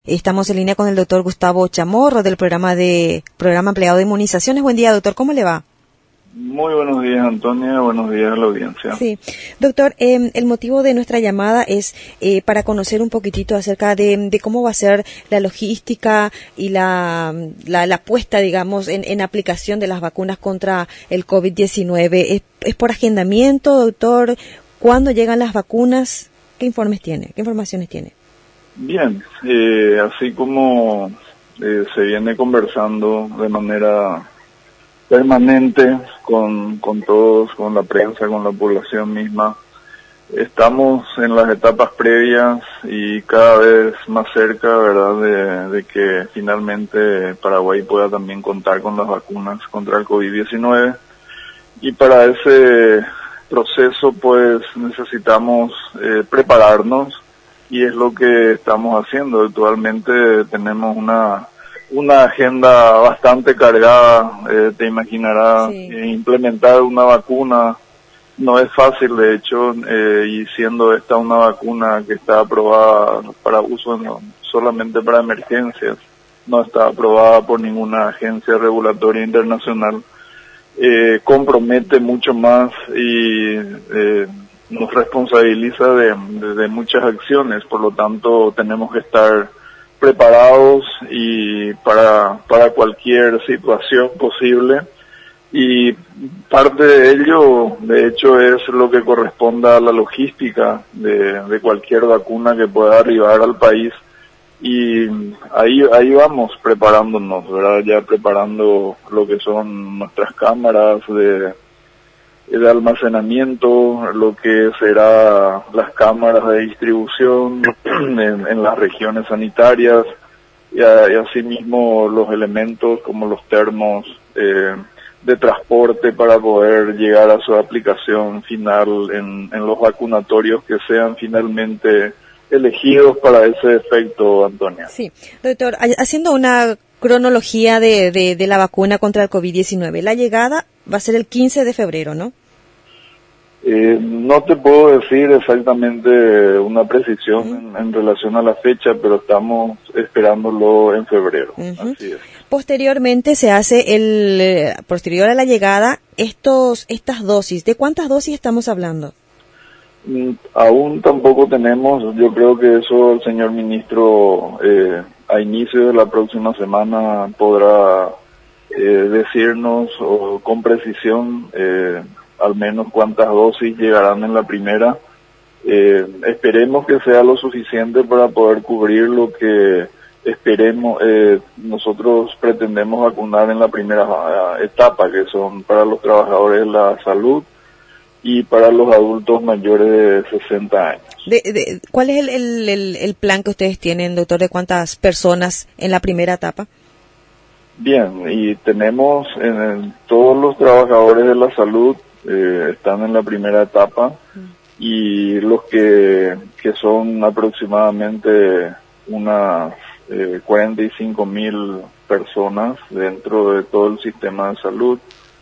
Estamos en línea con el doctor Gustavo Chamorro del programa Ampliado de Inmunizaciones. Buen día, doctor, ¿cómo le va? Muy buenos días, Antonia, buenos días a la audiencia. Sí, doctor, el motivo de nuestra llamada es para conocer un poquitito acerca de cómo va a ser la logística y la puesta, digamos, en aplicación de las vacunas contra el COVID-19. ¿Es por agendamiento, doctor? ¿Cuándo llegan las vacunas? ¿Qué informaciones tiene? Bien, así como se viene conversando de manera permanente con todos, con la prensa, con la población misma, estamos en las etapas previas y cada vez más cerca, ¿verdad?, de que finalmente Paraguay pueda también contar con las vacunas contra el COVID-19. Y para ese proceso, pues, necesitamos prepararnos. Y es lo que estamos haciendo. Actualmente tenemos una agenda bastante cargada, te imaginarás. Sí. Implementar una vacuna no es fácil, de hecho, y siendo esta una vacuna que está aprobada para uso solamente para emergencias, no está aprobada por ninguna agencia regulatoria internacional, compromete mucho más y nos responsabiliza de muchas acciones. Por lo tanto tenemos que estar preparados y para cualquier situación posible, y parte de ello, de hecho, es lo que corresponde a la logística de cualquier vacuna que pueda arribar al país, y ahí vamos preparándonos, ¿verdad? Ya preparando lo que son nuestras cámaras de almacenamiento, lo que será las cámaras de distribución en las regiones sanitarias, y asimismo los elementos como los termos de transporte para poder llegar a su aplicación final en los vacunatorios que sean finalmente elegidos para ese efecto, Antonia. Sí, doctor, haciendo una cronología de la vacuna contra el COVID-19, la llegada va a ser el 15 de febrero, ¿no? No te puedo decir exactamente una precisión en relación a la fecha, pero estamos esperándolo en febrero. Así es. Posteriormente se hace posterior a la llegada, estas dosis. ¿De cuántas dosis estamos hablando? Aún tampoco tenemos. Yo creo que eso el señor ministro a inicio de la próxima semana podrá decirnos con precisión al menos cuántas dosis llegarán en la primera. Esperemos que sea lo suficiente para poder cubrir lo que esperemos. Nosotros pretendemos vacunar en la primera etapa, que son para los trabajadores de la salud y para los adultos mayores de 60 años. ¿Cuál es el plan que ustedes tienen, doctor, de cuántas personas en la primera etapa? Bien, y tenemos todos los trabajadores de la salud están en la primera etapa, y los que son aproximadamente unas 45,000 personas dentro de todo el sistema de salud,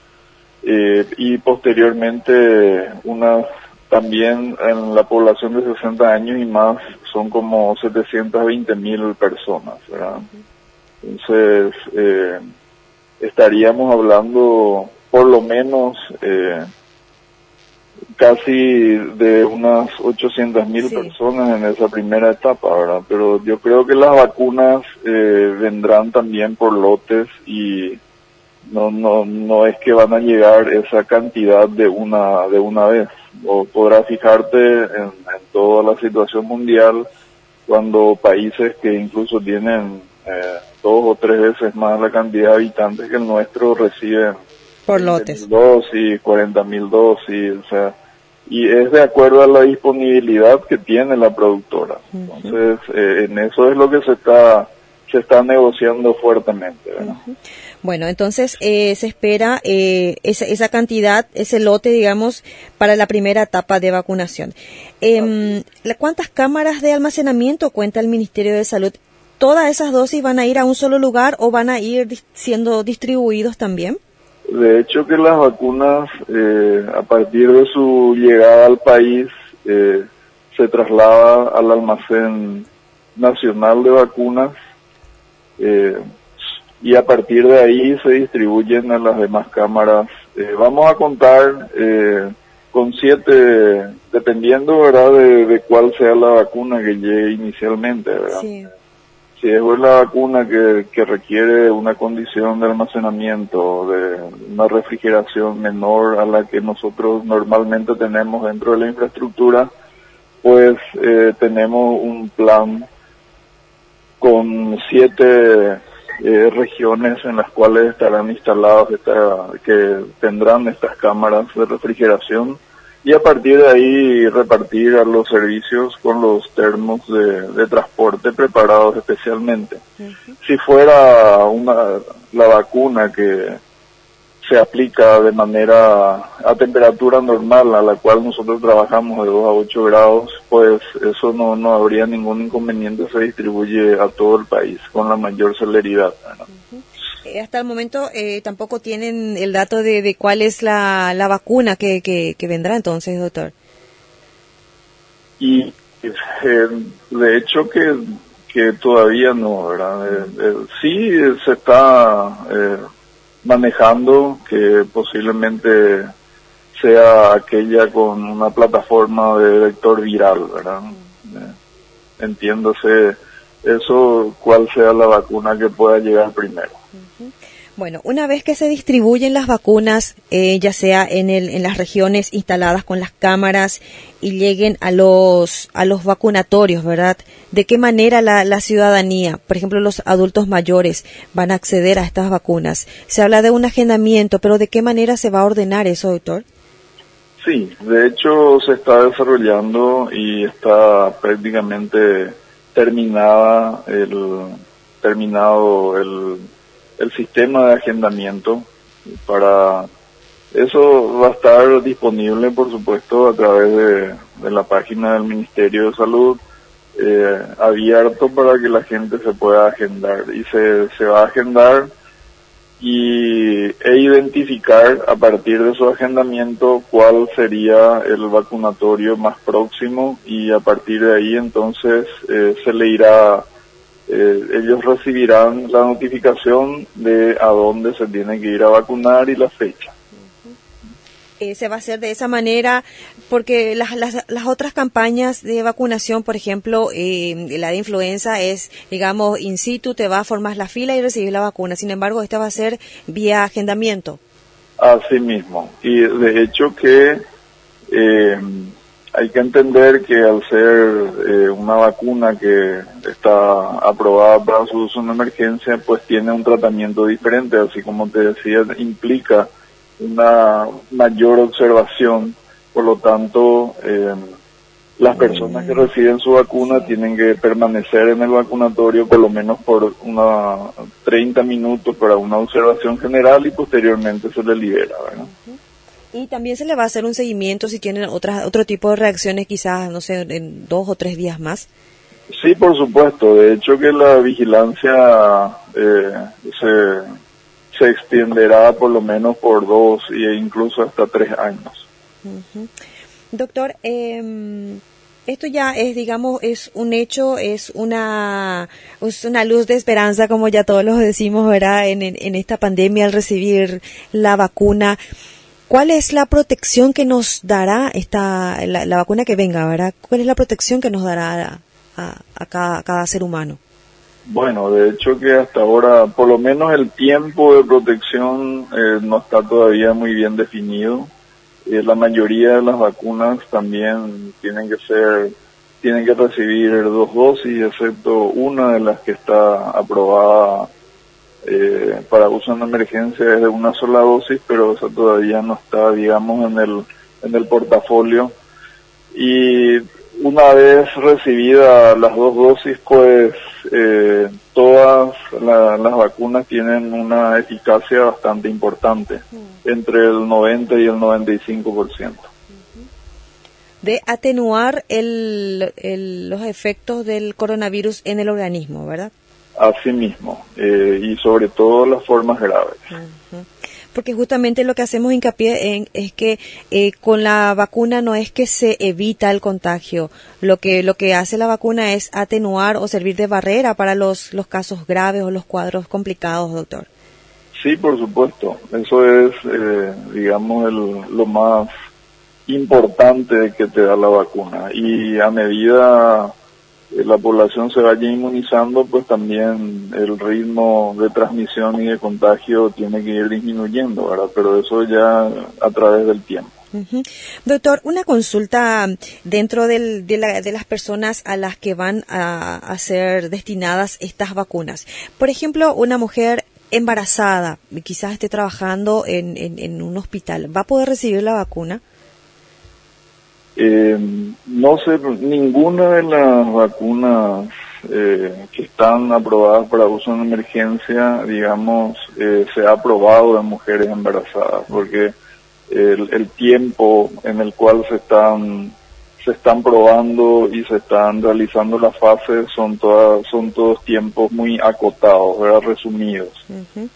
y posteriormente también en la población de 60 años y más son como 720,000 personas, ¿verdad? Entonces estaríamos hablando por lo menos casi de unas 800,000 personas en esa primera etapa, ¿verdad? Pero yo creo que las vacunas vendrán también por lotes, y no es que van a llegar esa cantidad de una vez. O podrás fijarte en toda la situación mundial, cuando países que incluso tienen 2 o 3 veces más la cantidad de habitantes que el nuestro reciben por lotes, 20,000 dosis, 40,000 dosis, o sea, y es de acuerdo a la disponibilidad que tiene la productora. Entonces, en eso es lo que se está negociando fuertemente, ¿verdad? Bueno, entonces se espera esa cantidad, ese lote, digamos, para la primera etapa de vacunación. ¿Cuántas cámaras de almacenamiento cuenta el Ministerio de Salud? ¿Todas esas dosis van a ir a un solo lugar o van a ir siendo distribuidos también? De hecho, que las vacunas, a partir de su llegada al país, se traslada al almacén nacional de vacunas, y a partir de ahí se distribuyen a las demás cámaras. Vamos a contar con 7, dependiendo, ¿verdad?, de cuál sea la vacuna que llegue inicialmente, ¿verdad? Sí. Si es la vacuna que requiere una condición de almacenamiento, de una refrigeración menor a la que nosotros normalmente tenemos dentro de la infraestructura, pues tenemos un plan con 7 regiones en las cuales estarán instalados, que tendrán estas cámaras de refrigeración, y a partir de ahí repartir a los servicios con los termos de transporte preparados especialmente. Uh-huh. Si fuera la vacuna que se aplica de manera a temperatura normal, a la cual nosotros trabajamos de 2 a 8 grados, pues eso no habría ningún inconveniente, se distribuye a todo el país con la mayor celeridad, ¿no? Uh-huh. Hasta el momento tampoco tienen el dato de cuál es la vacuna que vendrá entonces, doctor. Y de hecho que todavía no, ¿verdad? Sí se está manejando que posiblemente sea aquella con una plataforma de vector viral, ¿verdad? Entiéndose eso, cuál sea la vacuna que pueda llegar primero. Bueno, una vez que se distribuyen las vacunas, ya sea en las regiones instaladas con las cámaras y lleguen a los vacunatorios, ¿verdad? ¿De qué manera la ciudadanía, por ejemplo, los adultos mayores, van a acceder a estas vacunas? Se habla de un agendamiento, pero ¿de qué manera se va a ordenar eso, doctor? Sí, de hecho se está desarrollando y está prácticamente terminado el sistema de agendamiento. Para eso va a estar disponible, por supuesto, a través de la página del Ministerio de Salud, abierto para que la gente se pueda agendar, y se va a agendar e identificar a partir de su agendamiento cuál sería el vacunatorio más próximo, y a partir de ahí entonces se le irá, ellos recibirán la notificación de a dónde se tiene que ir a vacunar y la fecha. Se va a hacer de esa manera porque las otras campañas de vacunación, por ejemplo, la de influenza es, digamos, in situ, te vas, formas la fila y recibes la vacuna. Sin embargo, esta va a ser vía agendamiento. Así mismo. Y de hecho que hay que entender que al ser una vacuna que está aprobada para su uso en emergencia, pues tiene un tratamiento diferente, así como te decía, implica una mayor observación. Por lo tanto, las personas que reciben su vacuna tienen que permanecer en el vacunatorio por lo menos por 30 minutos para una observación general, y posteriormente se les libera, ¿verdad? Y también se le va a hacer un seguimiento si tienen otro tipo de reacciones, quizás, no sé, en 2 o 3 días más. Sí, por supuesto. De hecho que la vigilancia se extenderá por lo menos por 2 e incluso hasta 3 años. Uh-huh. Doctor, esto ya es, digamos, es un hecho, es una luz de esperanza, como ya todos lo decimos, ¿verdad? En esta pandemia, al recibir la vacuna. ¿Cuál es la protección que nos dará la vacuna que venga, verdad? ¿Cuál es la protección que nos dará a cada ser humano? Bueno, de hecho que hasta ahora, por lo menos el tiempo de protección no está todavía muy bien definido. La mayoría de las vacunas también tienen que recibir 2 dosis, excepto una de las que está aprobada para uso en emergencia, es de una sola dosis, pero esa todavía no está, digamos, en el portafolio. Y una vez recibidas las 2 dosis, pues todas las vacunas tienen una eficacia bastante importante, entre el 90 y el 95%. De atenuar los efectos del coronavirus en el organismo, ¿verdad? Así mismo, y sobre todo las formas graves. Uh-huh. Porque justamente lo que hacemos hincapié es que con la vacuna no es que se evita el contagio, lo que hace la vacuna es atenuar o servir de barrera para los casos graves o los cuadros complicados, doctor. Sí, por supuesto. Eso es, digamos, lo más importante que te da la vacuna. Y a medida la población se vaya inmunizando, pues también el ritmo de transmisión y de contagio tiene que ir disminuyendo, ¿verdad? Pero eso ya a través del tiempo. Uh-huh. Doctor, una consulta dentro de las personas a las que van a ser destinadas estas vacunas. Por ejemplo, una mujer embarazada, quizás esté trabajando en un hospital, ¿va a poder recibir la vacuna? No sé, ninguna de las vacunas que están aprobadas para uso en emergencia, digamos, se ha aprobado en mujeres embarazadas, porque el tiempo en el cual se están probando y se están realizando las fases son todos tiempos muy acotados, ¿verdad? Resumidos. Uh-huh.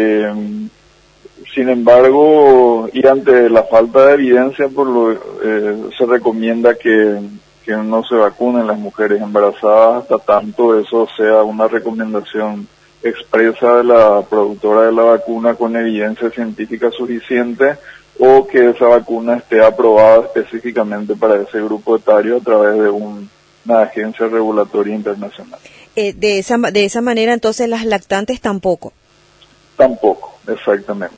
Sin embargo, y ante la falta de evidencia, se recomienda que no se vacunen las mujeres embarazadas hasta tanto eso sea una recomendación expresa de la productora de la vacuna con evidencia científica suficiente, o que esa vacuna esté aprobada específicamente para ese grupo etario a través de una agencia regulatoria internacional. De esa manera, entonces, las lactantes tampoco. Tampoco, exactamente.